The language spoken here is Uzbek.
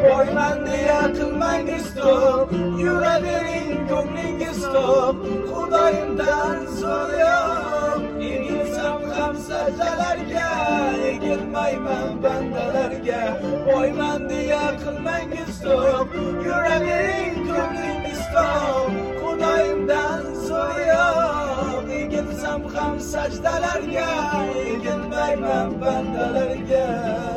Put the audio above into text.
boyman deya qilmangiz to'q, yuravering ko'nglingiz to'q, Xudoyimdan so'rayam. Egilsam ham sajdalarga, egilmayman bandalarga, boyman deya qilmangiz to'q, yuravering ko'nglingiz to'q, Xudoyimdan so'rayam. Egilsam ham sajdalarga, egilmayman bandalarga.